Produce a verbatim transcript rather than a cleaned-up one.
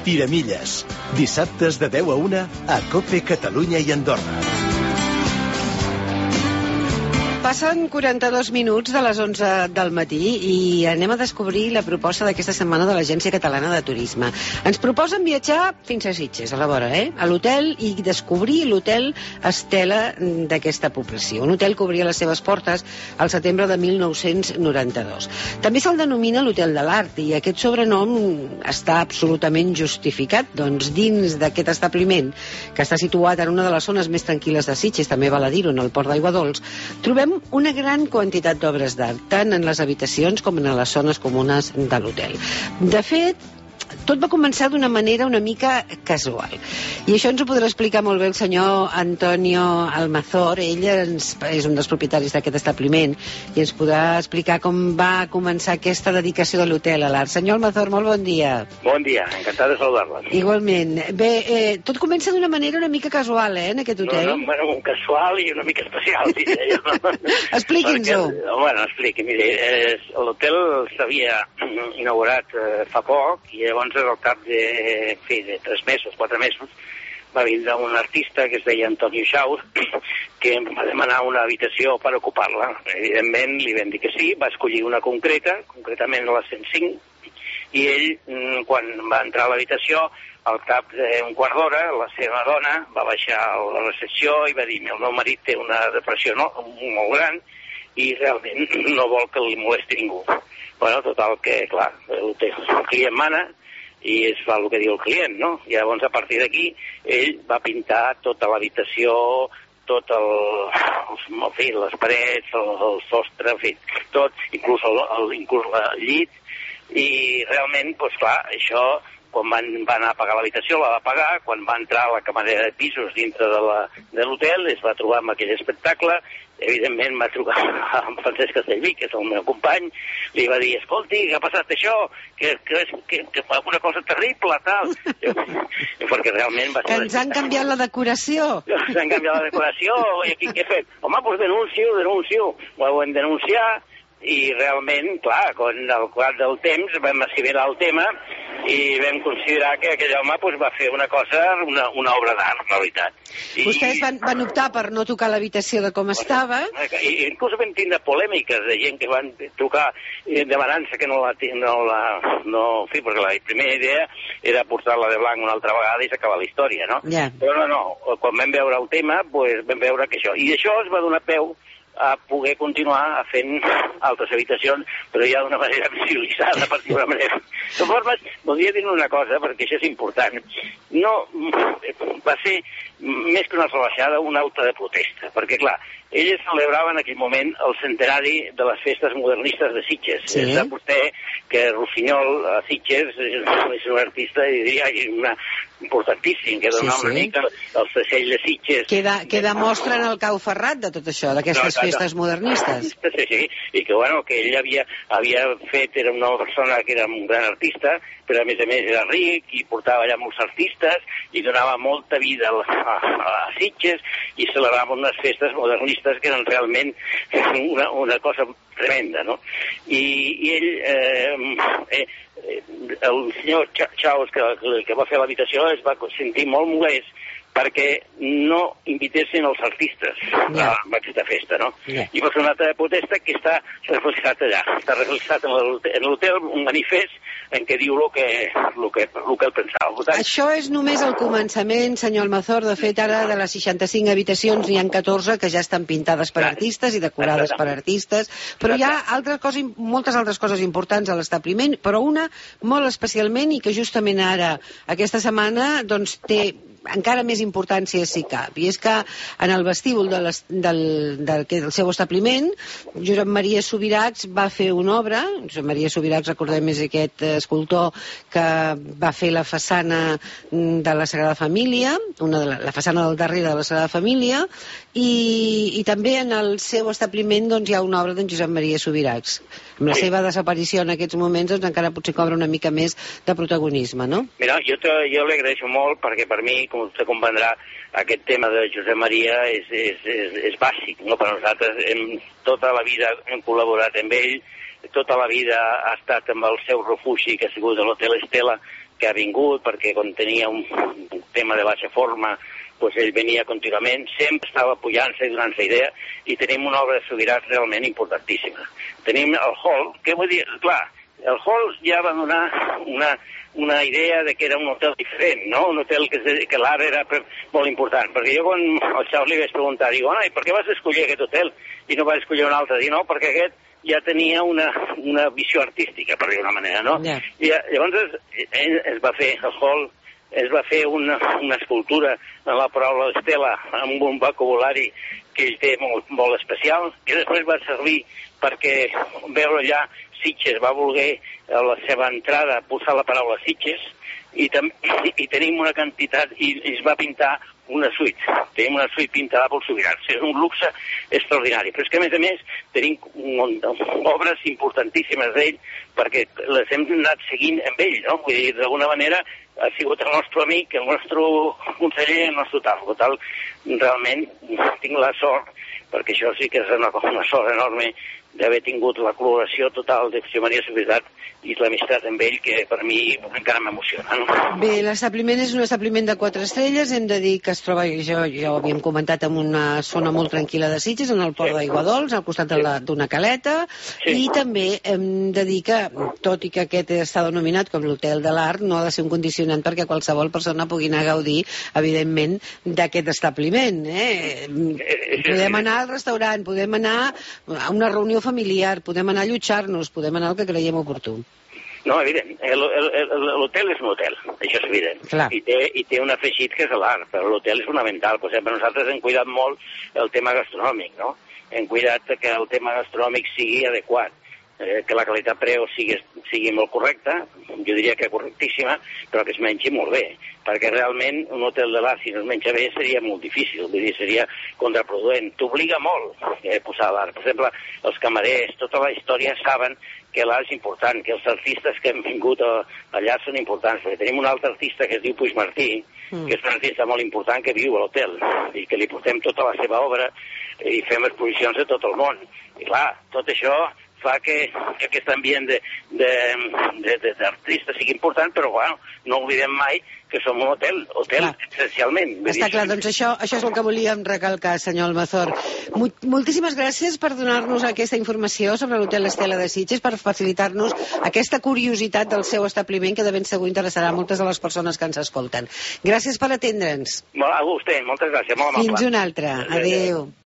Tiramilles. Dissabtes de deu a una a COPE Catalunya i Andorra. Passen quaranta-dos minuts de les onze del matí i anem a descobrir la proposta d'aquesta setmana de l'Agència Catalana de Turisme. Ens proposen viatjar fins a Sitges, a la vora, eh? a l'hotel, i descobrir l'hotel Estela d'aquesta població. Un hotel que obria les seves portes al setembre de mil nou-cents noranta-dos. També se'l denomina l'Hotel de l'Art, i aquest sobrenom està absolutament justificat, doncs dins d'aquest establiment, que està situat en una de les zones més tranquil·les de Sitges, també val a dir-ho, en el port d'Aigua Dols, trobem una gran quantitat d'obres d'art, tant en les habitacions com en les zones comunes de l'hotel. De fet, tot va començar d'una manera una mica casual. I això ens ho podrà explicar molt bé el senyor Antonio Almazor. Ell ens, és un dels propietaris d'aquest establiment i ens podrà explicar com va començar aquesta dedicació de l'hotel a l'art. Senyor Almazor, molt bon dia. Bon dia, encantat de saludar-les. Igualment. Bé, eh, tot comença d'una manera una mica casual, eh, en aquest hotel? No, no, bueno, un casual i una mica especial, diria jo. Expliqui'ns-ho. Bueno, expliqui, mire, eh, l'hotel s'havia inaugurat eh, fa poc i llavors al cap de, en fi, de tres mesos, quatre mesos, va vindre un artista que es deia Antonio Xaus, que em va demanar una habitació per ocupar-la. Evidentment, li vam dir que sí, va escollir una concreta, concretament la cent cinc, i ell, quan va entrar a l'habitació, al cap d'un quart d'hora, la seva dona va baixar a la recepció i va dir: el meu marit té una depressió no, molt gran i realment no vol que li molesti ningú. Bueno, total que, clar, el client mana i es fa el que diu el client, no? I llavors, a partir d'aquí, ell va pintar tota l'habitació, tot el, en fi, les parets, el, el sostre, en fi, tot, inclús el, el, inclús el llit, i realment, doncs clar, això, quan van, van anar a pagar l'habitació, la va pagar. Quan va entrar a la camarera de pisos dintre de l'hotel, es va trobar amb aquell espectacle. Evidentment va trucar amb Francesc Castellví, que és el meu company, li va dir: escolti, què ha passat això? Que, que, que, que fa una cosa terrible, tal. Perquè realment va ser... Que ens han canviat la decoració. Ens han canviat la decoració, i aquí què fem? Home, doncs denuncio, denuncio. Ho vam denunciar, i realment, clar, quan al quart del temps vam assimilar el tema i vam considerar que aquell home pues, va fer una cosa, una, una obra d'art, en realitat. I, Vostès van, van optar per no tocar l'habitació de com estava. I inclús vam tindre polèmiques de gent que van trucar demanant-se que no la... No la no, en fi, perquè la primera idea era portar-la de blanc una altra vegada i s'acaba la història, no? Yeah. Però no, no, quan vam veure el tema, pues, vam veure que això... I això es va donar peu a poder continuar fent altres habitacions, però ja d'una manera civilitzada, per dir una manera. De totes formes, voldria dir una cosa, perquè això és important. No, va ser més que una rebaixada, una alta de protesta, perquè, clar, ells celebraven en aquell moment el centenari de les festes modernistes de Sitges. Sí. Sap vostè que Rossinyol a Sitges és un artista, diria, una importantíssim, que dona sí, sí. una mica el segell de Sitges. Que, de, que demostren el cau ferrat de tot això, d'aquestes no, festes no. modernistes. Sí, sí, i que, bueno, que ell havia, havia fet, era una persona que era un gran artista, però a més a més era ric i portava allà molts artistes i donava molta vida a, a, a Sitges i celebrava unes festes modernistes que eren realment una, una cosa tremenda, no? I, i ell, eh, eh, el senyor Chaus, que, que va fer l'habitació, es va sentir molt molest perquè no invitessin els artistes yeah. a aquesta festa, no? Yeah. I va fer una altra protesta que està reflexat allà. Està reflexat en l'hotel un manifest en què diu el que, el que, el que el pensava. Tant... Això és només el començament, senyor Almazor. De fet, ara de les seixanta-cinc habitacions n'hi ha catorze que ja estan pintades per artistes i decorades per artistes, però hi ha altres coses, moltes altres coses importants a l'establiment, però una molt especialment i que justament ara, aquesta setmana, doncs té encara més importància si cap, i és que en el vestíbul de les, del, del, del seu establiment, Josep Maria Subirachs va fer una obra. Josep Maria Subirachs, recordem, és aquest escultor que va fer la façana de la Sagrada Família, una de la, la façana del darrere de la Sagrada Família, i, i també en el seu establiment doncs, hi ha una obra d'en Josep Maria Subirachs. Amb la sí. seva desaparició en aquests moments doncs, encara potser cobra una mica més de protagonisme, no? Mira, jo, te, jo li agraeixo molt perquè per mi, com vostè comprendrà, aquest tema de Josep Maria és, és, és, és bàsic, no? Per nosaltres hem, tota la vida hem col·laborat amb ell, tota la vida ha estat amb el seu refugi, que ha sigut l'Hotel Estela, que ha vingut, perquè quan tenia un, un tema de baixa forma, doncs ell venia contínuament, sempre estava pujant-se i donant-se idea, i tenim una obra de Subirats realment importantíssima. Tenim el hall, què vull dir? Clar, el hall ja va donar una, una idea de que era un hotel diferent, no? Un hotel que, que l'art era molt important, perquè jo quan al Xaus li vaig preguntar, dic, oh, i per què vas escollir aquest hotel i no vas escollir un altre? Dic, no, perquè aquest ja tenia una, una visió artística, per dir d'una manera, no? Yeah. I llavors es, es va fer el hall, es va fer una, una escultura en la paraula estela amb un vocabulari que ell té molt, molt especial, que després va servir perquè veure allà Sitges va voler a la seva entrada posar la paraula Sitges i, tam i tenim una quantitat i, i es va pintar una suite. Tenim una suite pintada pel Subirats. És un luxe extraordinari. Però és que, a més a més, tenim obres importantíssimes d'ell perquè les hem anat seguint amb ell, no? Vull dir, d'alguna manera ha sigut el nostre amic, el nostre conseller, el nostre tal. Per tal, realment tinc la sort, perquè això sí que és una, una sort enorme d'haver tingut la col·laboració total de Josep Maria Subirats i l'amistat amb ell, que per mi encara m'emociona. No? Bé, l'establiment és un establiment de quatre estrelles, hem de dir que es troba, jo, ja ho havíem comentat, en una zona molt tranquil·la de Sitges, en el port sí. d'Aiguadols, al costat d'una caleta, sí. I també hem de dir que, tot i que aquest està denominat com l'Hotel de l'Art, no ha de ser un condicionant perquè qualsevol persona pugui anar a gaudir, evidentment, d'aquest establiment. Eh? Podem anar al restaurant, podem anar a una reunió familiar, podem anar a allotjar-nos, podem anar al que creiem oportú. No, evident. L'hotel és un hotel, això és evident. I té, i té un afegit que és l'art, però l'hotel és fonamental. Per exemple, nosaltres hem cuidat molt el tema gastronòmic, no? Hem cuidat que el tema gastronòmic sigui adequat, eh, que la qualitat-preu sigui, sigui molt correcta, jo diria que correctíssima, però que es mengi molt bé, perquè realment un hotel de l'art, si no es menja bé, seria molt difícil, vull dir, seria contraproduent. T'obliga molt eh, posar l'art. Per exemple, els camarers, tota la història saben que l'art és important, que els artistes que han vingut a, allà són importants, perquè tenim un altre artista que es diu Puigmartí, mm. que és un artista molt important que viu a l'hotel, i que li portem tota la seva obra i fem exposicions de tot el món. I clar, tot això fa que, que aquest ambient d'artistes sigui important, però bueno, no oblidem mai que som un hotel, hotel clar. Essencialment. Està clar, doncs això, això és el que volíem recalcar, senyor Almazor. Moltíssimes gràcies per donar-nos aquesta informació sobre l'Hotel Estela de Sitges, per facilitar-nos aquesta curiositat del seu establiment, que de ben segur interessarà a moltes de les persones que ens escolten. Gràcies per atendre'ns. A vostè, moltes gràcies, molt amable. Fins una altra. Adéu.